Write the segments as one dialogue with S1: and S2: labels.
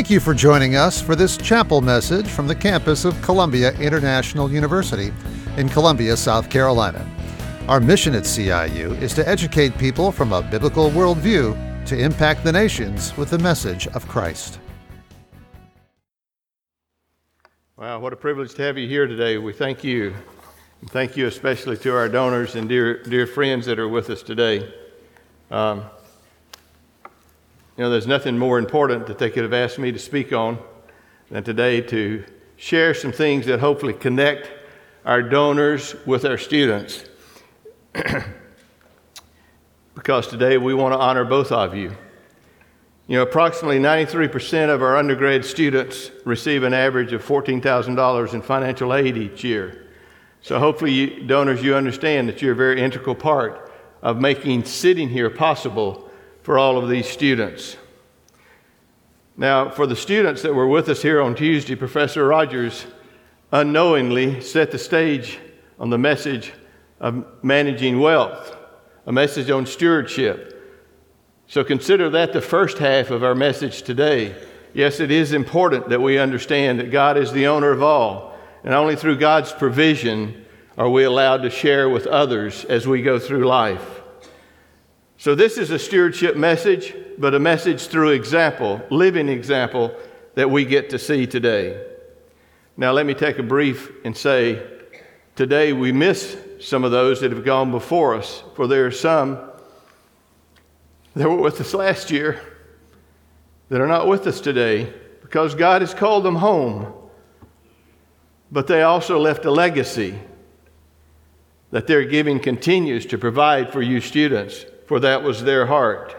S1: Thank you for joining us for this chapel message from the campus of Columbia International University in Columbia, South Carolina. Our mission at CIU is to educate people from a biblical worldview to impact the nations with the message of Christ.
S2: Wow, what a privilege to have you here today. We thank you. And thank you especially to our donors and dear friends that are with us today. There's nothing more important that they could have asked me to speak on than today to share some things that hopefully connect our donors with our students. Because today we want to honor both of you. Approximately 93% of our undergrad students receive an average of $14,000 in financial aid each year. So hopefully, donors, you understand that you're a very integral part of making sitting here possible for all of these students. Now, for the students that were with us here on Tuesday, Professor Rogers unknowingly set the stage on the message of managing wealth, a message on stewardship. So consider that the first half of our message today. Yes, it is important that we understand that God is the owner of all, and only through God's provision are we allowed to share with others as we go through life. So this is a stewardship message, but a message through example, living example that we get to see today. Now let me take a brief and say, today we miss some of those that have gone before us, for there are some that were with us last year that are not with us today because God has called them home. But they also left a legacy that their giving continues to provide for you students, for that was their heart.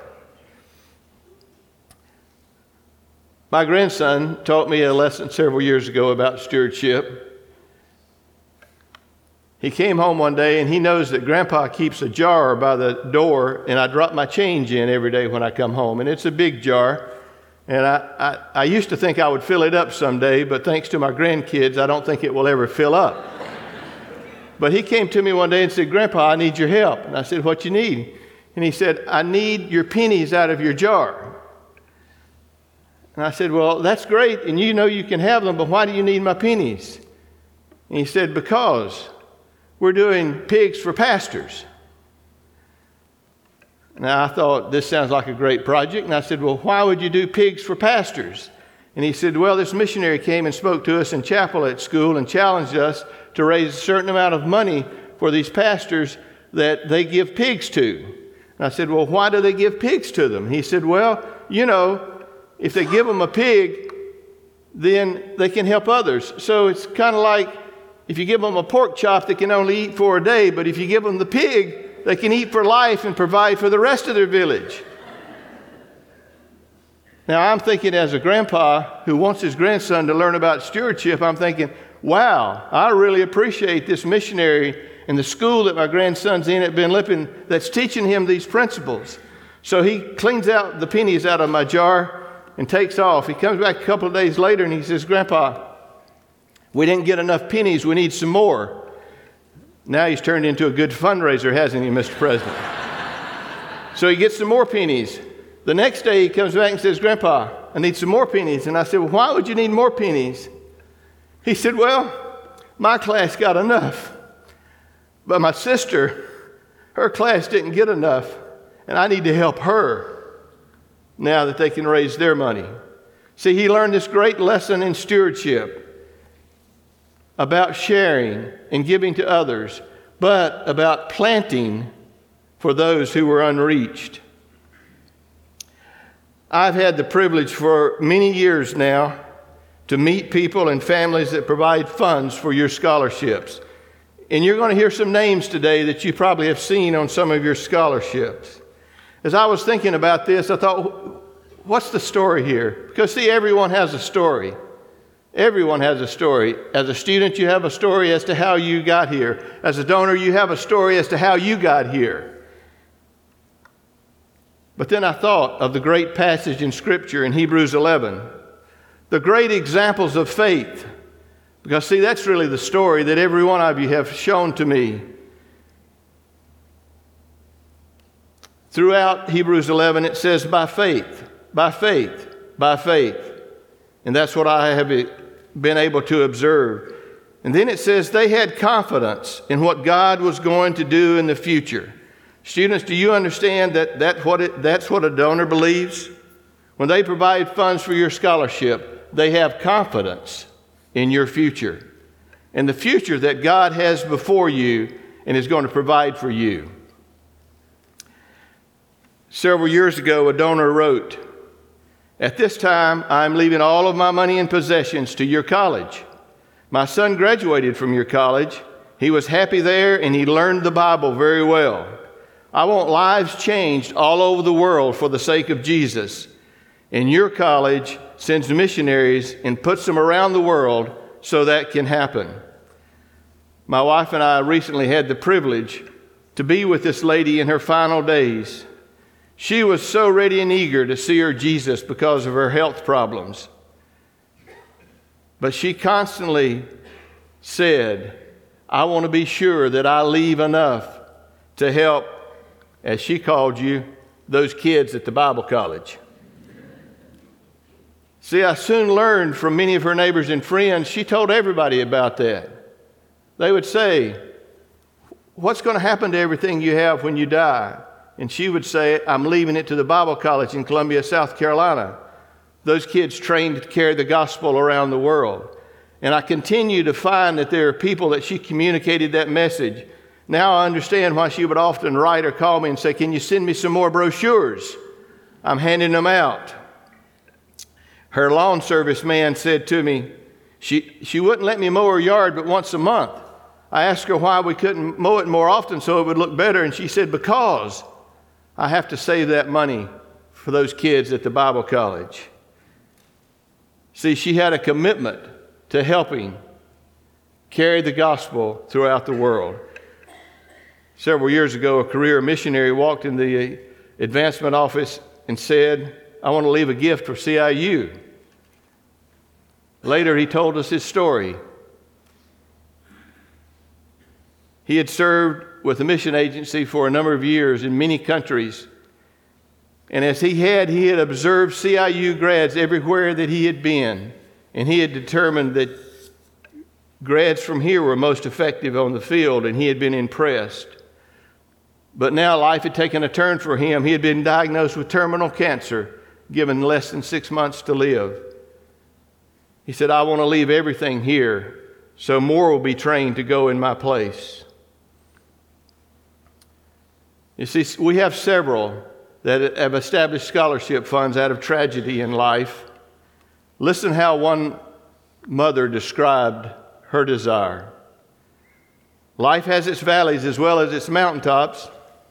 S2: My grandson taught me a lesson several years ago about stewardship. He came home one day and he knows that Grandpa keeps a jar by the door and I drop my change in every day when I come home. And it's a big jar. And I used to think I would fill it up someday, but thanks to my grandkids, I don't think it will ever fill up. But he came to me one day and said, "Grandpa, I need your help." And I said, "What you need?" And he said, "I need your pennies out of your jar." And I said, "Well, that's great, and you know you can have them, but why do you need my pennies?" And he said, "Because we're doing pigs for pastors." Now, I thought, this sounds like a great project. And I said, "Well, why would you do pigs for pastors?" And he said, "Well, this missionary came and spoke to us in chapel at school and challenged us to raise a certain amount of money for these pastors that they give pigs to." And I said, "Well, why do they give pigs to them?" He said, "Well, if they give them a pig, then they can help others. So it's kind of like if you give them a pork chop, they can only eat for a day. But if you give them the pig, they can eat for life and provide for the rest of their village." Now, I'm thinking as a grandpa who wants his grandson to learn about stewardship, I'm thinking, wow, I really appreciate this missionary and the school that my grandson's in at Ben Lippen that's teaching him these principles. So he cleans out the pennies out of my jar and takes off. He comes back a couple of days later and he says, "Grandpa, we didn't get enough pennies. We need some more." Now he's turned into a good fundraiser, hasn't he, Mr. President? So he gets some more pennies. The next day he comes back and says, "Grandpa, I need some more pennies." And I said, "Well, why would you need more pennies?" He said, "Well, my class got enough. But my sister, her class didn't get enough, and I need to help her now that they can raise their money." See, he learned this great lesson in stewardship about sharing and giving to others, but about planting for those who were unreached. I've had the privilege for many years now to meet people and families that provide funds for your scholarships. And you're going to hear some names today that you probably have seen on some of your scholarships. As I was thinking about this, I thought, what's the story here? Because see, everyone has a story. Everyone has a story. As a student, you have a story as to how you got here. As a donor, you have a story as to how you got here. But then I thought of the great passage in Scripture in Hebrews 11, the great examples of faith. Because, see, that's really the story that every one of you have shown to me. Throughout Hebrews 11, it says, by faith, by faith, by faith. And that's what I have been able to observe. And then it says they had confidence in what God was going to do in the future. Students, do you understand that that's what a donor believes? When they provide funds for your scholarship, they have confidence in your future and the future that God has before you and is going to provide for you. Several years ago, a donor wrote, "At this time, I'm leaving all of my money and possessions to your college. My son graduated from your college. He was happy there and he learned the Bible very well. I want lives changed all over the world for the sake of Jesus. And your college sends missionaries and puts them around the world so that can happen." My wife and I recently had the privilege to be with this lady in her final days. She was so ready and eager to see her Jesus because of her health problems. But she constantly said, "I want to be sure that I leave enough to help," as she called you, "those kids at the Bible college." See, I soon learned from many of her neighbors and friends, she told everybody about that. They would say, "What's going to happen to everything you have when you die?" And she would say, "I'm leaving it to the Bible college in Columbia, South Carolina. Those kids trained to carry the gospel around the world." And I continue to find that there are people that she communicated that message. Now I understand why she would often write or call me and say, "Can you send me some more brochures? I'm handing them out." Her lawn service man said to me, she wouldn't let me mow her yard but once a month. I asked her why we couldn't mow it more often so it would look better, and she said, "Because I have to save that money for those kids at the Bible college." See, she had a commitment to helping carry the gospel throughout the world. Several years ago, a career missionary walked in the advancement office and said, "I want to leave a gift for CIU." Later, he told us his story. He had served with a mission agency for a number of years in many countries. And as he had observed CIU grads everywhere that he had been. And he had determined that grads from here were most effective on the field, and he had been impressed. But now life had taken a turn for him. He had been diagnosed with terminal cancer, given less than 6 months to live. He said, "I want to leave everything here so more will be trained to go in my place." You see, we have several that have established scholarship funds out of tragedy in life. Listen how one mother described her desire. "Life has its valleys as well as its mountaintops.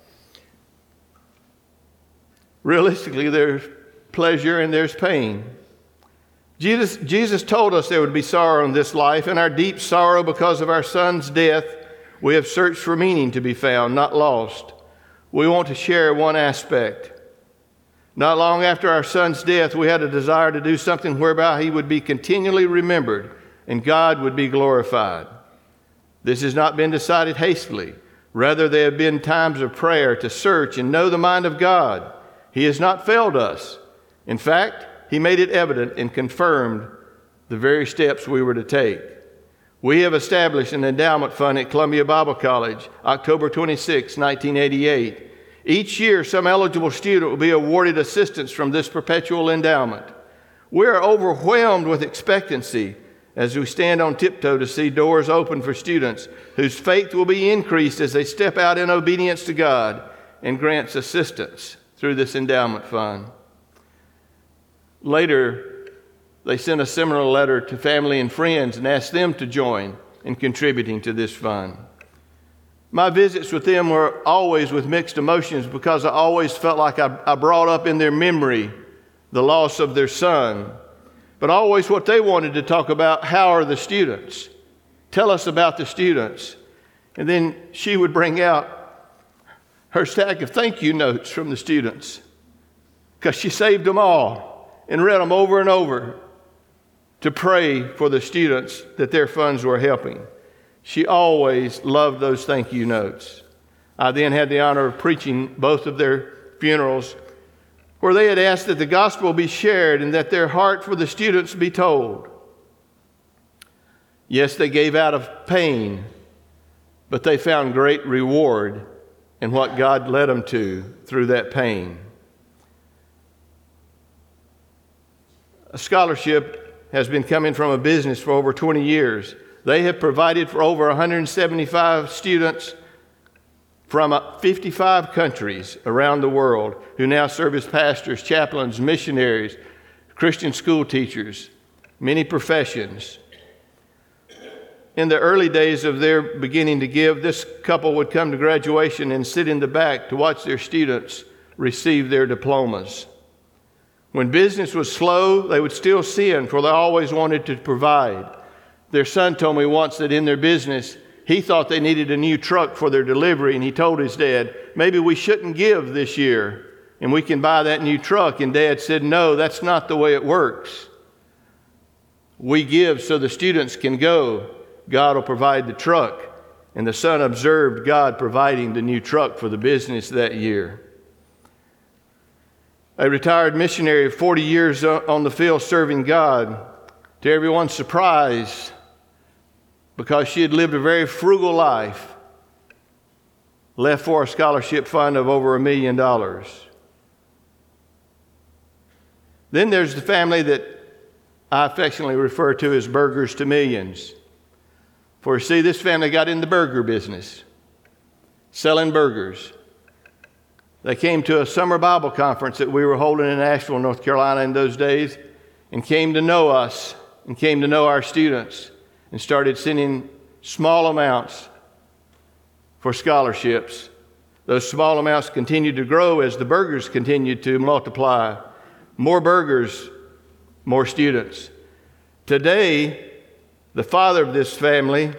S2: Realistically, there's pleasure and there's pain. Jesus told us there would be sorrow in this life. In our deep sorrow because of our son's death, we have searched for meaning to be found, not lost. We want to share one aspect. Not long after our son's death, we had a desire to do something whereby he would be continually remembered and God would be glorified. This has not been decided hastily. Rather, there have been times of prayer to search and know the mind of God. He has not failed us. In fact, He made it evident and confirmed the very steps we were to take. We have established an endowment fund at Columbia Bible College, October 26, 1988. Each year, some eligible student will be awarded assistance from this perpetual endowment. We are overwhelmed with expectancy as we stand on tiptoe to see doors open for students whose faith will be increased as they step out in obedience to God and grants assistance through this endowment fund. Later, they sent a similar letter to family and friends and asked them to join in contributing to this fund. My visits with them were always with mixed emotions because I always felt like I brought up in their memory the loss of their son. But always what they wanted to talk about, how are the students? Tell us about the students. And then she would bring out her stack of thank you notes from the students because she saved them all and read them over and over to pray for the students that their funds were helping. She always loved those thank you notes. I then had the honor of preaching both of their funerals where they had asked that the gospel be shared and that their heart for the students be told. Yes, they gave out of pain, but they found great reward in what God led them to through that pain. A scholarship has been coming from a business for over 20 years. They have provided for over 175 students from 55 countries around the world who now serve as pastors, chaplains, missionaries, Christian school teachers, many professions. In the early days of their beginning to give, this couple would come to graduation and sit in the back to watch their students receive their diplomas. When business was slow, they would still send, for they always wanted to provide. Their son told me once that in their business, he thought they needed a new truck for their delivery, and he told his dad, maybe we shouldn't give this year, and we can buy that new truck. And Dad said, no, that's not the way it works. We give so the students can go. God will provide the truck. And the son observed God providing the new truck for the business that year. A retired missionary of 40 years on the field serving God, to everyone's surprise, because she had lived a very frugal life, left for a scholarship fund of over $1 million. Then there's the family that I affectionately refer to as Burgers to Millions. For see, this family got in the burger business, selling burgers. They came to a summer Bible conference that we were holding in Asheville, North Carolina in those days, and came to know us and came to know our students and started sending small amounts for scholarships. Those small amounts continued to grow as the burgers continued to multiply. More burgers, more students. Today, the father of this family,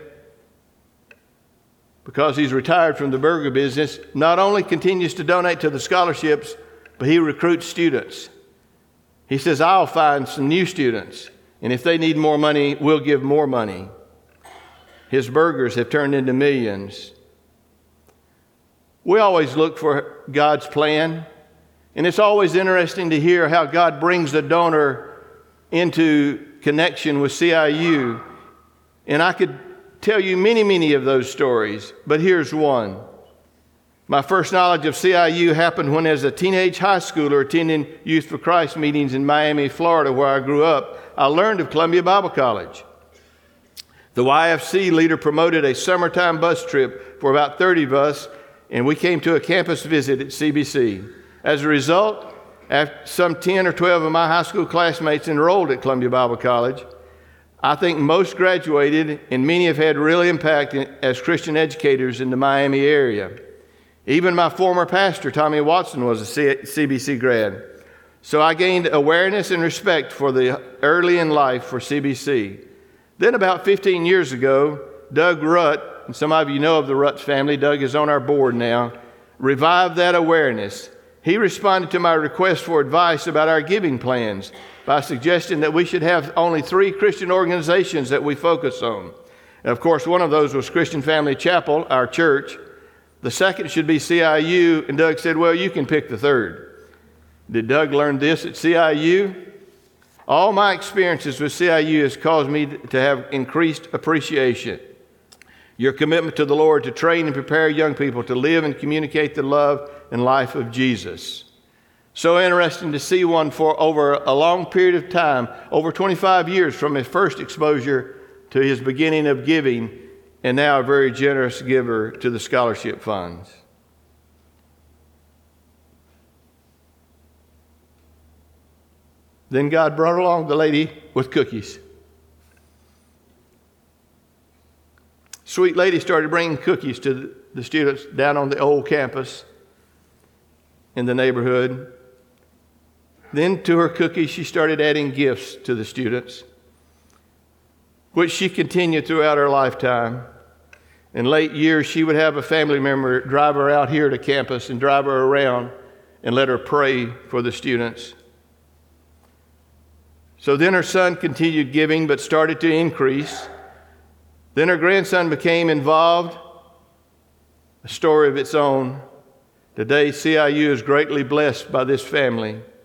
S2: because he's retired from the burger business, not only continues to donate to the scholarships, but he recruits students. He says, I'll find some new students, and if they need more money, we'll give more money. His burgers have turned into millions. We always look for God's plan, and it's always interesting to hear how God brings the donor into connection with CIU. And I could tell you many of those stories, but here's one. My first knowledge of CIU happened when, as a teenage high schooler attending Youth for Christ meetings in Miami, Florida, where I grew up, I learned of Columbia Bible College. The YFC leader promoted a summertime bus trip for about 30 of us, and we came to a campus visit at CBC. As a result, after some 10 or 12 of my high school classmates enrolled at Columbia Bible College. I think most graduated, and many have had real impact as Christian educators in the Miami area. Even my former pastor, Tommy Watson, was a CBC grad. So I gained awareness and respect for the early in life for CBC. Then about 15 years ago, Doug Rutt, and some of you know of the Rutt family, Doug is on our board now, revived that awareness. He responded to my request for advice about our giving plans by suggesting that we should have only 3 Christian organizations that we focus on. And of course, one of those was Christian Family Chapel, our church. The second should be CIU, and Doug said, well, you can pick the third. Did Doug learn this at CIU? All my experiences with CIU has caused me to have increased appreciation. Your commitment to the Lord to train and prepare young people to live and communicate the love and life of Jesus. So interesting to see one for over a long period of time, over 25 years from his first exposure to his beginning of giving, and now a very generous giver to the scholarship funds. Then God brought along the lady with cookies. Sweet lady started bringing cookies to the students down on the old campus in the neighborhood. Then to her cookies, she started adding gifts to the students, which she continued throughout her lifetime. In late years, she would have a family member drive her out here to campus and drive her around and let her pray for the students. So then her son continued giving, but started to increase. Then her grandson became involved, a story of its own. Today, CIU is greatly blessed by this family.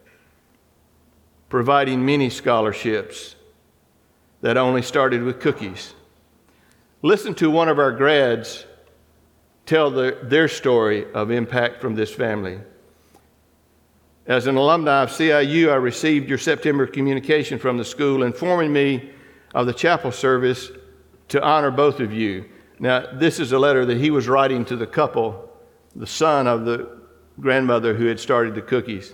S2: providing many scholarships that only started with cookies. Listen to one of our grads tell their story of impact from this family. As an alumni of CIU, I received your September communication from the school informing me of the chapel service to honor both of you. Now, this is a letter that he was writing to the couple, the son of the grandmother who had started the cookies.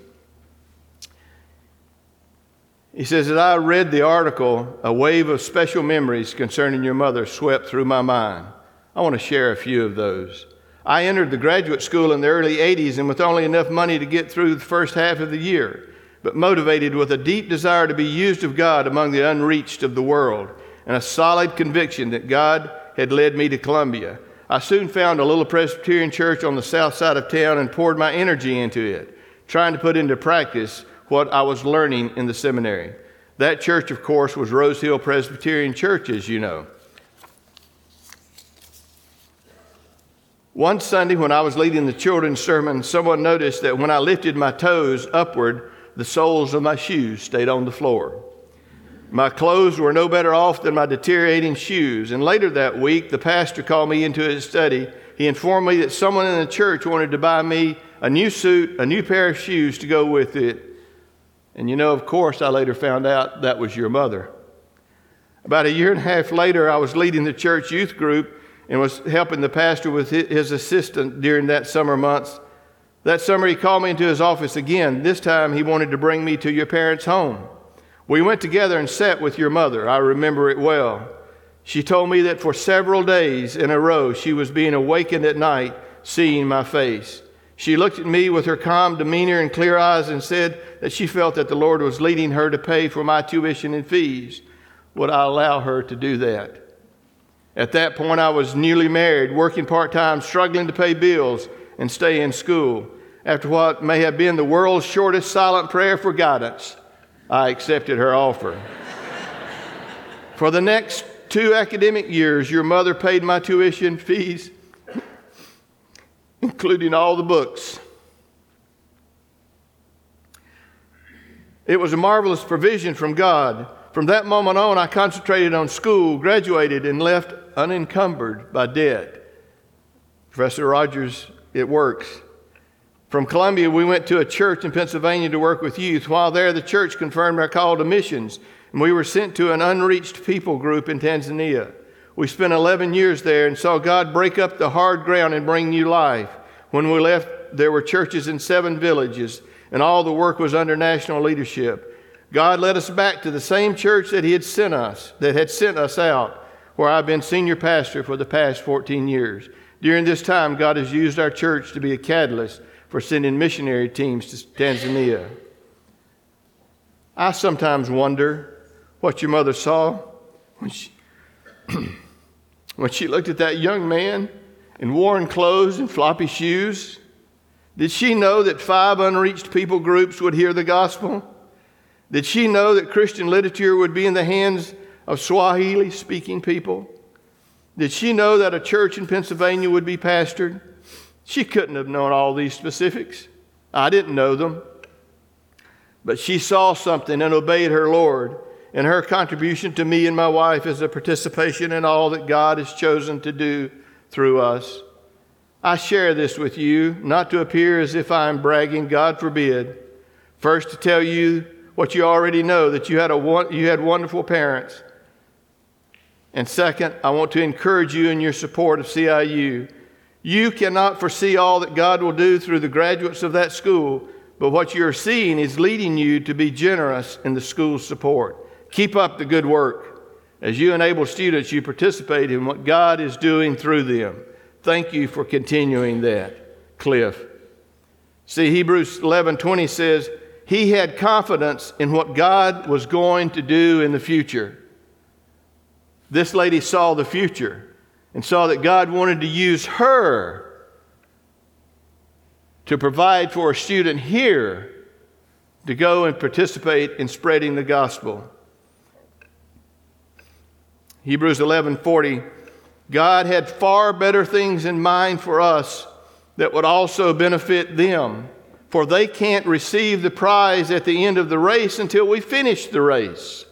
S2: He says, as I read the article, a wave of special memories concerning your mother swept through my mind. I want to share a few of those. I entered the graduate school in the early 80s and with only enough money to get through the first half of the year, but motivated with a deep desire to be used of God among the unreached of the world and a solid conviction that God had led me to Columbia. I soon found a little Presbyterian church on the south side of town and poured my energy into it, trying to put into practice what I was learning in the seminary. That church, of course, was Rose Hill Presbyterian Church, as you know. One Sunday when I was leading the children's sermon, someone noticed that when I lifted my toes upward, the soles of my shoes stayed on the floor. My clothes were no better off than my deteriorating shoes. And later that week, the pastor called me into his study. He informed me that someone in the church wanted to buy me a new suit, a new pair of shoes to go with it. And you know, of course, I later found out that was your mother. About a year and a half later, I was leading the church youth group and was helping the pastor with his assistant during that summer months. That summer, he called me into his office again. This time, he wanted to bring me to your parents' home. We went together and sat with your mother. I remember it well. She told me that for several days in a row, she was being awakened at night, seeing my face. She looked at me with her calm demeanor and clear eyes and said that she felt that the Lord was leading her to pay for my tuition and fees. Would I allow her to do that? At that point, I was newly married, working part-time, struggling to pay bills and stay in school. After what may have been the world's shortest silent prayer for guidance, I accepted her offer. For the next 2 academic years, your mother paid my tuition fees, including all the books. It was a marvelous provision from God. From that moment on, I concentrated on school, graduated, and left unencumbered by debt. Professor Rogers, it works. From Columbia, we went to a church in Pennsylvania to work with youth. While there, the church confirmed our call to missions, and we were sent to an unreached people group in Tanzania. We spent 11 years there and saw God break up the hard ground and bring new life. When we left, there were churches in 7 villages, and all the work was under national leadership. God led us back to the same church that had sent us out, where I've been senior pastor for the past 14 years. During this time, God has used our church to be a catalyst for sending missionary teams to Tanzania. I sometimes wonder what your mother saw when she looked at that young man in worn clothes and floppy shoes. Did she know that 5 unreached people groups would hear the gospel? Did she know that Christian literature would be in the hands of Swahili-speaking people? Did she know that a church in Pennsylvania would be pastored? She couldn't have known all these specifics. I didn't know them. But she saw something and obeyed her Lord, and her contribution to me and my wife is a participation in all that God has chosen to do through us. I share this with you, not to appear as if I am bragging, God forbid. First, to tell you what you already know, that you had wonderful parents. And second, I want to encourage you in your support of CIU. You cannot foresee all that God will do through the graduates of that school, but what you're seeing is leading you to be generous in the school's support. Keep up the good work. As you enable students, you participate in what God is doing through them. Thank you for continuing that, Cliff. See, Hebrews 11:20 says, he had confidence in what God was going to do in the future. This lady saw the future and saw that God wanted to use her to provide for a student here to go and participate in spreading the gospel. Hebrews 11:40, God had far better things in mind for us that would also benefit them. for they can't receive the prize at the end of the race until we finish the race.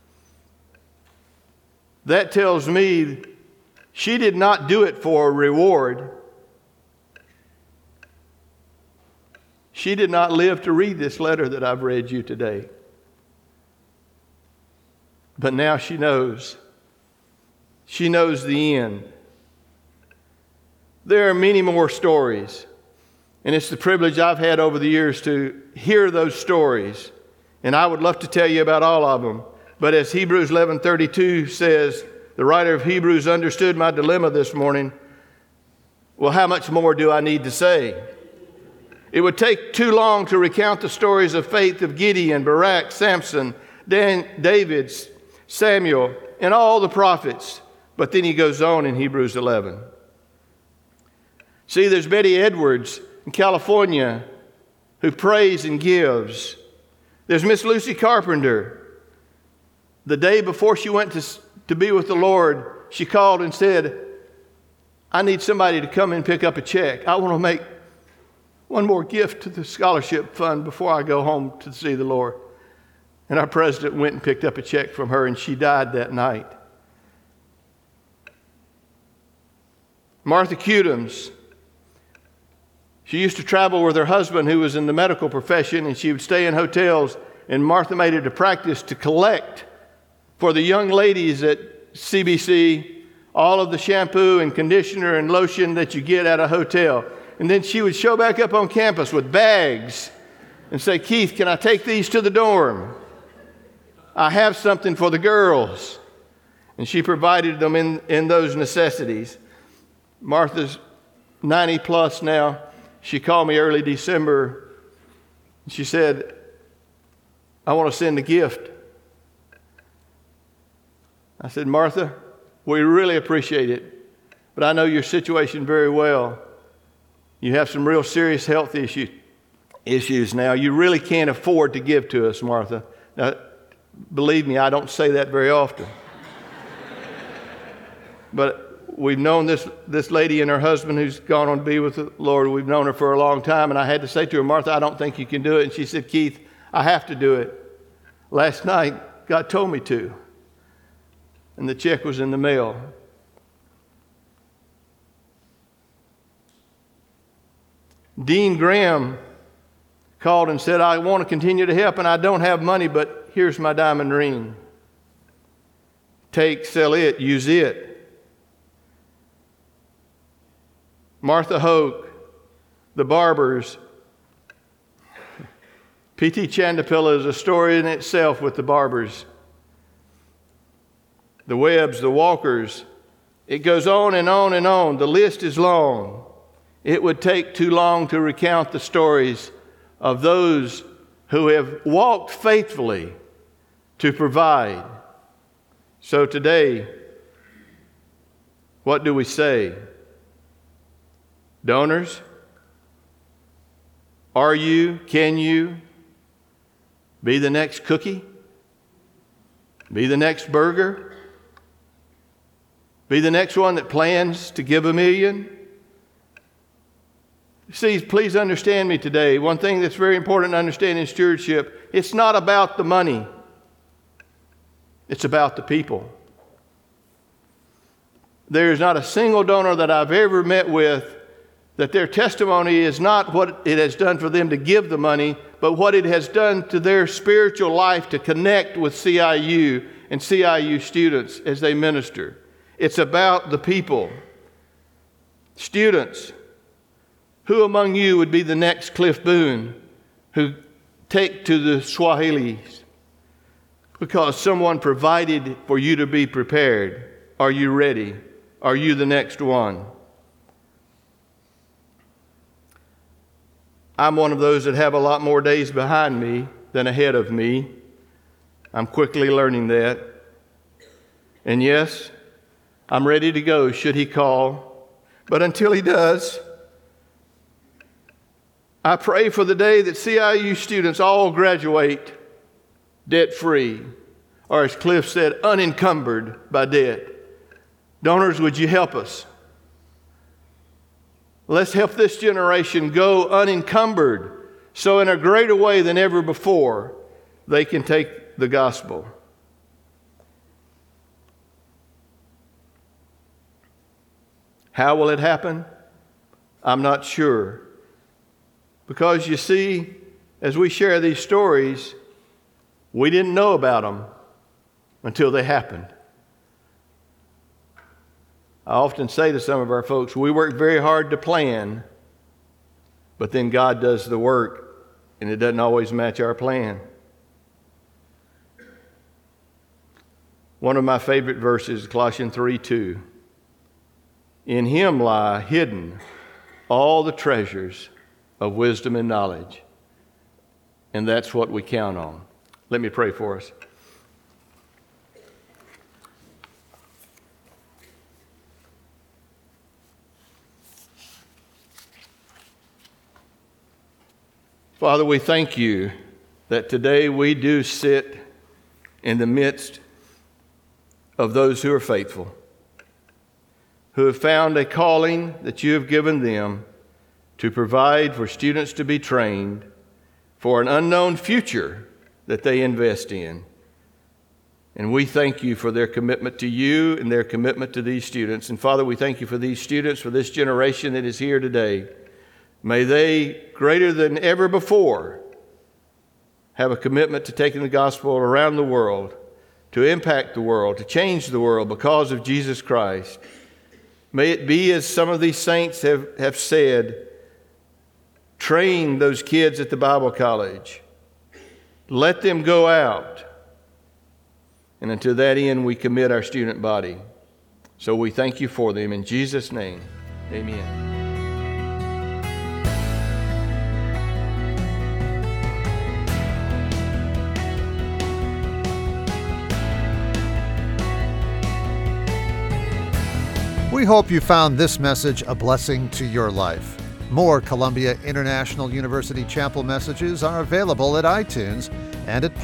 S2: That tells me she did not do it for a reward. She did not live to read this letter that I've read you today. But now she knows. She knows the end. There are many more stories, and it's the privilege I've had over the years to hear those stories, and I would love to tell you about all of them. But as Hebrews 11:32 says, the writer of Hebrews understood my dilemma this morning. Well, how much more do I need to say? It would take too long to recount the stories of faith of Gideon, Barak, Samson, David, Samuel, and all the prophets. But then he goes on in Hebrews 11. See, there's Betty Edwards in California who prays and gives. There's Miss Lucy Carpenter. The day before she went to be with the Lord, she called and said, I need somebody to come and pick up a check. I want to make one more gift to the scholarship fund before I go home to see the Lord. And our president went and picked up a check from her, and she died that night. Martha Cudums. She used to travel with her husband, who was in the medical profession, and she would stay in hotels, and Martha made it a practice to collect for the young ladies at CBC all of the shampoo and conditioner and lotion that you get at a hotel. And then she would show back up on campus with bags and say, Keith, can I take these to the dorm? I have something for the girls. And she provided them in those necessities. Martha's 90 plus now. She called me early December. She said, I want to send a gift. I said, Martha, we really appreciate it, but I know your situation very well. You have some real serious health issues now. You really can't afford to give to us, Martha. Now, believe me, I don't say that very often. But we've known this lady and her husband who's gone on to be with the Lord. We've known her for a long time, and I had to say to her, Martha, I don't think you can do it. And she said, Keith, I have to do it. Last night, God told me to. And the check was in the mail. Dean Graham called and said, I want to continue to help, and I don't have money, but here's my diamond ring. Take, sell it, use it. Martha Hoke, the Barbers. P.T. Chandapilla is a story in itself with the Barbers. The Webbs, the Walkers. It goes on and on and on. The list is long. It would take too long to recount the stories of those who have walked faithfully to provide. So today, what do we say? Donors, can you be the next cookie? Be the next burger? Be the next one that plans to give $1 million? See, please understand me today. One thing that's very important to understand in stewardship, it's not about the money. It's about the people. There is not a single donor that I've ever met with that their testimony is not what it has done for them to give the money, but what it has done to their spiritual life to connect with CIU and CIU students as they minister. It's about the people. Students, who among you would be the next Cliff Boone who take to the Swahilis because someone provided for you to be prepared? Are you ready? Are you the next one? I'm one of those that have a lot more days behind me than ahead of me. I'm quickly learning that. And yes, I'm ready to go should he call. But until he does, I pray for the day that CIU students all graduate debt-free, or as Cliff said, unencumbered by debt. Donors, would you help us? Let's help this generation go unencumbered so in a greater way than ever before, they can take the gospel. How will it happen? I'm not sure. Because you see, as we share these stories, we didn't know about them until they happened. I often say to some of our folks, we work very hard to plan, but then God does the work, and it doesn't always match our plan. One of my favorite verses, Colossians 3:2. In him lie hidden all the treasures of wisdom and knowledge. And that's what we count on. Let me pray for us. Father, we thank you that today we do sit in the midst of those who are faithful, who have found a calling that you have given them to provide for students to be trained for an unknown future that they invest in. And we thank you for their commitment to you and their commitment to these students. And Father, we thank you for these students, for this generation that is here today. May they, greater than ever before, have a commitment to taking the gospel around the world, to impact the world, to change the world because of Jesus Christ. May it be as some of these saints have said, train those kids at the Bible college. Let them go out. And unto that end, we commit our student body. So we thank you for them. In Jesus' name, amen.
S1: We hope you found this message a blessing to your life. More Columbia International University Chapel messages are available at iTunes and at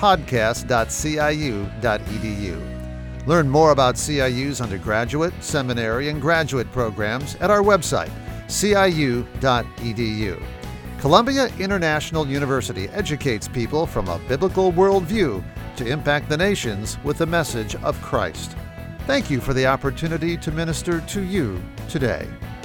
S1: podcast.ciu.edu. Learn more about CIU's undergraduate, seminary, and graduate programs at our website, ciu.edu. Columbia International University educates people from a biblical worldview to impact the nations with the message of Christ. Thank you for the opportunity to minister to you today.